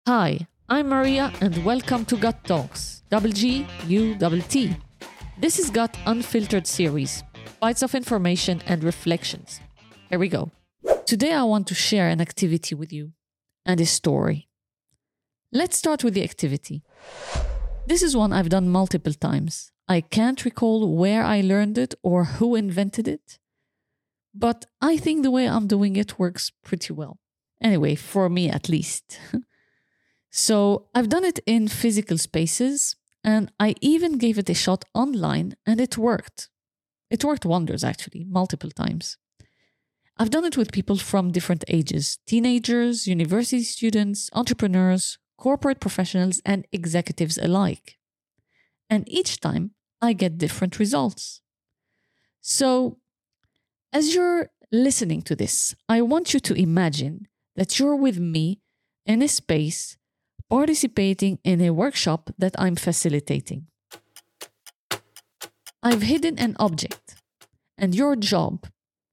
Hi, I'm Maria and welcome to Gut Talks, double G, U, double T. This is Gut Unfiltered series, bites of information and reflections. Here we go. Today I want to share an activity with you and a story. Let's start with the activity. This is one I've done multiple times. I can't recall where I learned it or who invented it, but I think the way I'm doing it works pretty well. Anyway, for me at least. So I've done it in physical spaces, and I even gave it a shot online, and it worked. It worked wonders, actually, multiple times. I've done it with people from different ages: teenagers, university students, entrepreneurs, corporate professionals, and executives alike. And each time, I get different results. So, as you're listening to this, I want you to imagine that you're with me in a space participating in a workshop that I'm facilitating. I've hidden an object, and your job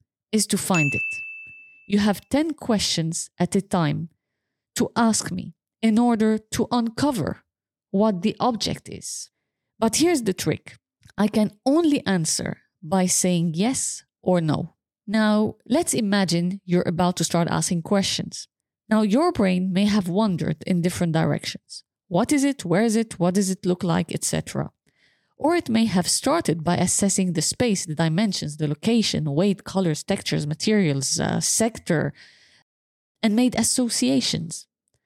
is to find it. You have 10 questions at a time to ask me in order to uncover what the object is. But here's the trick. I can only answer by saying yes or no. Now, let's imagine you're about to start asking questions. Now, your brain may have wandered in different directions. What is it? Where is it? What does it look like? Etc. Or it may have started by assessing the space, the dimensions, the location, weight, colors, textures, materials, sector, and made associations.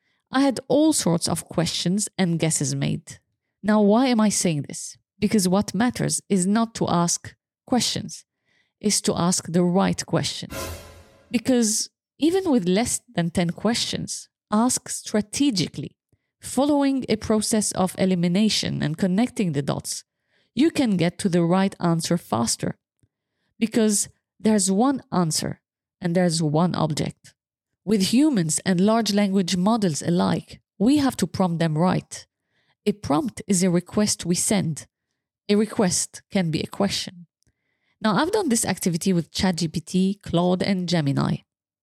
I had all sorts of questions and guesses made. Now, why am I saying this? Because what matters is not to ask questions, is to ask the right questions. Because even with less than 10 questions, ask strategically, following a process of elimination and connecting the dots. You can get to the right answer faster. Because there's one answer and there's one object. With humans and large language models alike, we have to prompt them right. A prompt is a request we send. A request can be a question. Now, I've done this activity with ChatGPT, Claude, and Gemini.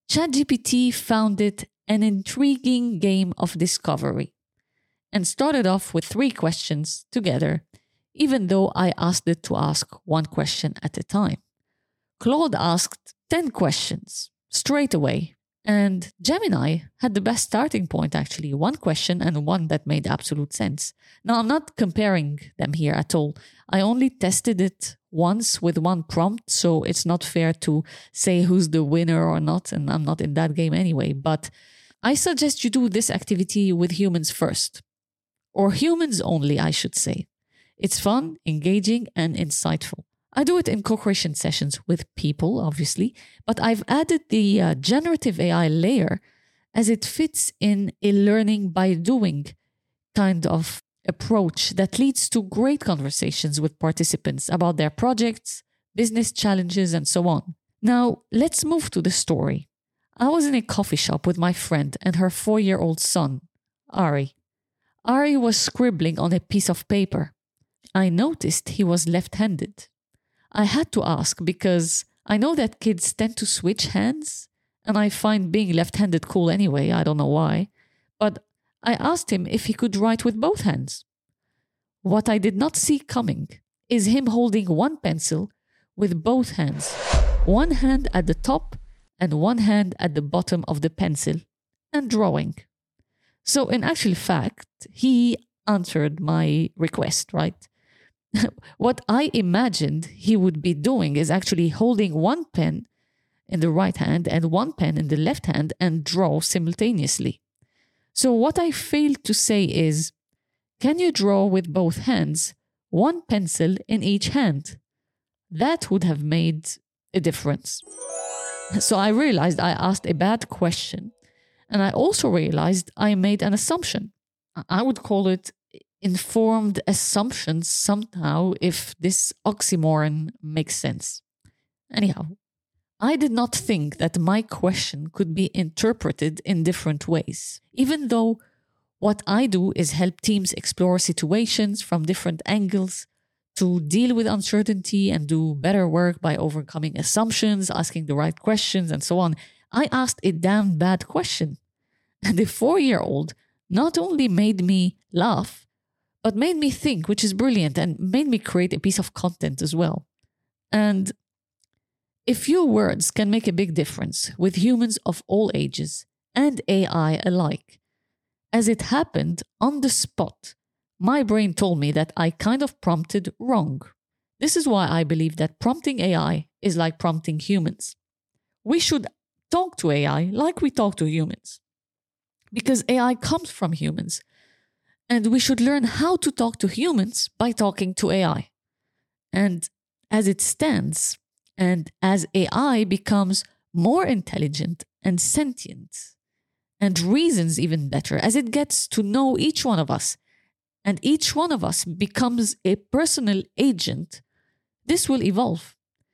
ChatGPT found it an intriguing game of discovery and started off with 3 questions together, even though I asked it to ask one question at a time. Claude asked 10 questions straight away, and Gemini had the best starting point, actually, 1 question and one that made absolute sense. Now, I'm not comparing them here at all. I only tested it once with one prompt, so it's not fair to say who's the winner or not, and I'm not in that game anyway. But I suggest you do this activity with humans first, or humans only, I should say. It's fun, engaging, and insightful. I do it in co-creation sessions with people, obviously, but I've added the generative AI layer as it fits in a learning by doing kind of approach that leads to great conversations with participants about their projects, business challenges, and so on. Now, let's move to the story. I was in a coffee shop with my friend and her 4-year-old son, Ari. Ari was scribbling on a piece of paper. I noticed he was left-handed. I had to ask because I know that kids tend to switch hands, and I find being left-handed cool anyway, I don't know why. But I asked him if he could write with both hands. What I did not see coming is him holding one pencil with both hands, one hand at the top and one hand at the bottom of the pencil, and drawing. So in actual fact, he answered my request, right? What I imagined he would be doing is actually holding one pen in the right hand and one pen in the left hand and draw simultaneously. So what I failed to say is, can you draw with both hands, one pencil in each hand? That would have made a difference. So I realized I asked a bad question, and I also realized I made an assumption. I would call it informed assumptions somehow, if this oxymoron makes sense. Anyhow, I did not think that my question could be interpreted in different ways, even though what I do is help teams explore situations from different angles to deal with uncertainty and do better work by overcoming assumptions, asking the right questions, and so on. I asked a damn bad question. And the 4-year-old not only made me laugh, but made me think, which is brilliant, and made me create a piece of content as well. And a few words can make a big difference with humans of all ages and AI alike. As it happened on the spot, my brain told me that I kind of prompted wrong. This is why I believe that prompting AI is like prompting humans. We should talk to AI like we talk to humans, because AI comes from humans, and we should learn how to talk to humans by talking to AI. And as it stands, and as AI becomes more intelligent and sentient, and reasons even better, as it gets to know each one of us, and each one of us becomes a personal agent, this will evolve.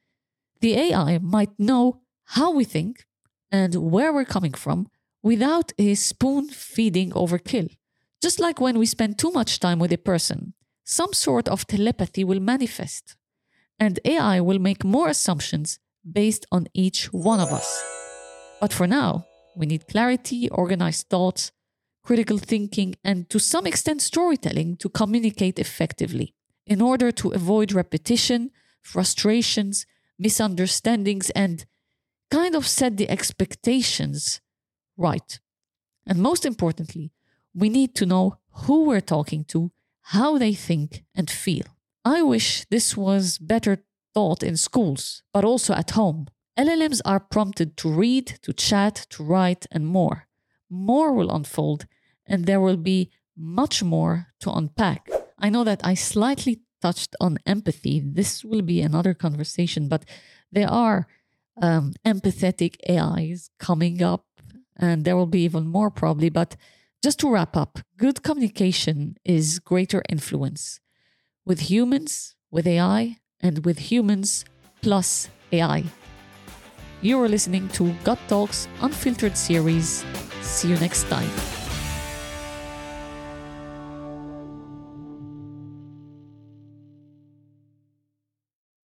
The AI might know how we think and where we're coming from without a spoon-feeding overkill. Just like when we spend too much time with a person, some sort of telepathy will manifest, and AI will make more assumptions based on each one of us. But for now, we need clarity, organized thoughts, critical thinking, and to some extent storytelling to communicate effectively in order to avoid repetition, frustrations, misunderstandings, and kind of set the expectations right. And most importantly, we need to know who we're talking to, how they think and feel. I wish this was better taught in schools, but also at home. LLMs are prompted to read, to chat, to write, and more. More will unfold, and there will be much more to unpack. I know that I slightly touched on empathy. This will be another conversation, but there are empathetic AIs coming up, and there will be even more probably. But just to wrap up, good communication is greater influence with humans, with AI, and with humans plus AI. You are listening to Gut Talks Unfiltered series. See you next time.